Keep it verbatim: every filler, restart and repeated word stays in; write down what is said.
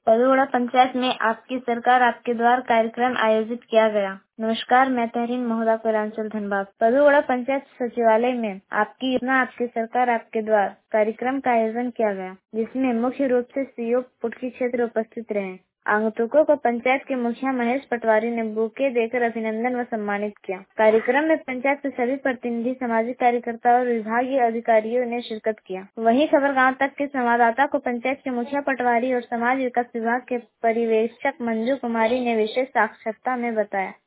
पदुवड़ा पंचायत में आपकी सरकार आपके द्वार कार्यक्रम आयोजित किया गया। नमस्कार, मैं तहरीन महोदा कोरांचल धनबाद। पदुवड़ा पंचायत सचिवालय में आपकी योजना आपकी सरकार आपके द्वार कार्यक्रम का आयोजन किया गया, जिसमें मुख्य रूप से सीओ पुटकी क्षेत्र उपस्थित रहे। आगंतुकों को पंचायत के मुखिया महेश पटवारी ने बुके देकर अभिनंदन व सम्मानित किया। कार्यक्रम में पंचायत के सभी प्रतिनिधि, सामाजिक कार्यकर्ता और विभागीय अधिकारियों ने शिरकत किया। वहीं खबर गांव तक के संवाददाता को पंचायत के मुखिया पटवारी और समाज विकास विभाग के पर्यवेक्षक मंजू कुमारी ने विशेष साक्षरता में बताया।